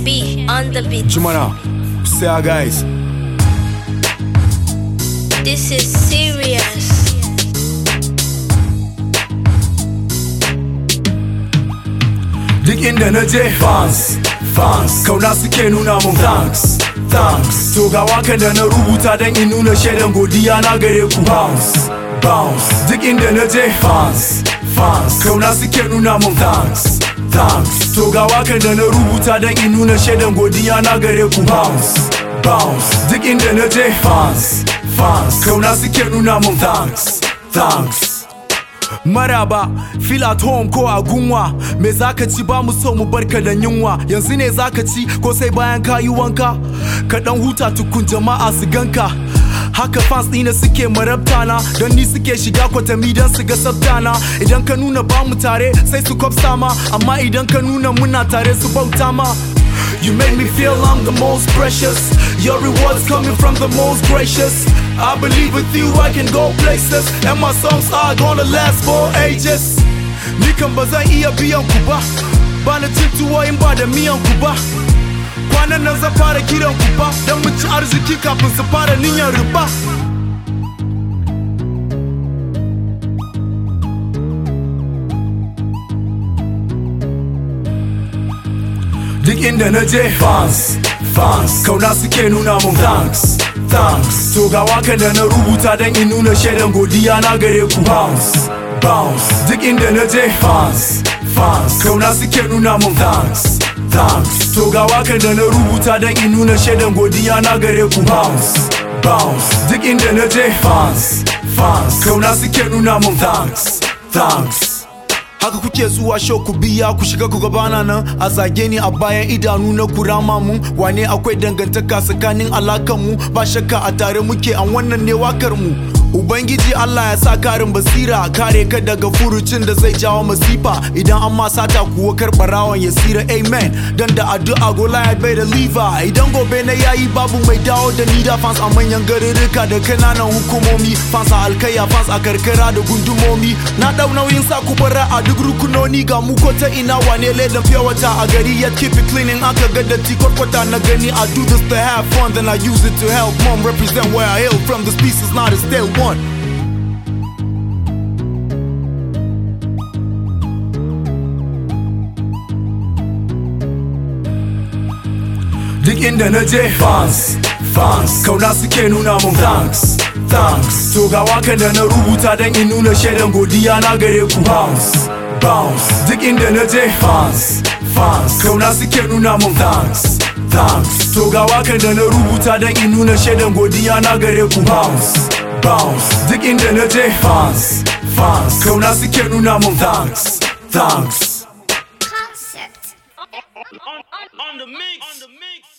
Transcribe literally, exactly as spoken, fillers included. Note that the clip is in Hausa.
B on the beat. Jumana, say hi guys. This is serious. Duk inda na je fans, fans kauna suke nuna mun thanks, thanks. To ga wakan da na rubuta dan in nuna shaidan godiya na gare ku. Bounce, bounce. Duk inda na je fans, fans kauna suke nuna mun thanks, thanks. To ga wakan da na rubuta dan in nuna shaidan godiya na gare ku. Bounce, bounce. Duk inda na je fans, fans kauna suke nuna mun thanks, thanks. Maraba, feel at home ko a gunwa. Me zaka ci ba mu so mu barka da yunwa. Yanzu ne zaka ci ko sai bayan ka yi wanka? Ka dan huta tukun jama'a su ganka. Haka fans ɗina suke marabtana, don ni suke shiga kwatami don su ga sabtana. Idan ka nuna ba mu tare sai su kwafsa ma, amma idan ka nuna muna tare su bauta ma. You make me feel I'm the most precious. Your rewards coming from the most gracious. I believe with you I can go places, and my songs are gonna last for ages. Ni kan bazan iya biyan ku ba, bana cin tuwo in ba da miyan ku ba. Kwanan nan zan fara kiran ku ba, dan mu ci arziki kafin su fara niyyar riba. Duk inda na je fans, fans kauna suke nuna mun thanks, thanks. To ga wakan da na rubuta dan in nuna shaidan godiya na gare ku. Bounce, bounce. Duk inda na je fans, fans kauna suke nuna mun thanks, thanks. To ga wakan da na rubuta dan in nuna shaidan godiya na gare ku. Bounce, bounce. Duk inda na je fans, fans kauna suke nuna mun thanks, thanks. Haka kuke zuwa show ku biya ku shiga ku gabana nan a zage ni a bayan idanu na kurama mu. Wane akwai dangantaka tsakanin alakan mu, ba shakka a tare muke an wannan ne wakar mu. Ubangiji Allah ya sa karin basira, kare ka daga furucin da zai jawo masifa. Idan an ma sata kuwa karbarawan ya sira, amen. Dan da addu'a gola ya bai da liva. Idan gobe na yayi babu mai dawo da ni da fans a manyan garuruka da kananan hukumomi. Fans a alkaya, fans a karkara da gundumomi. Na dau nauyin sa ku bara a duk rukunoni, ga mu ko ta ina wane ledan fiye wata a gari. Yet keep it cleaning aka ga datti kwarkwata na gani. I do this to have fun, then I use it to help mom represent where I hail from. This piece is not a stale one. Duk inda na je fans, fans kauna suke nuna mun thanks, thanks. To ga wakan da na rubuta dan in nuna shaidan godiya na gare ku. Bounce, bounce. Duk inda na je fans, fans kauna suke nuna mun thanks, thanks. To ga wakan da na rubuta dan in nuna shaidan godiya na gare ku. Bounce, bounce. Duk inda na je fans, fans kauna suke nuna mun thanks, thanks. Concept. On, on, on the mix. On the mix.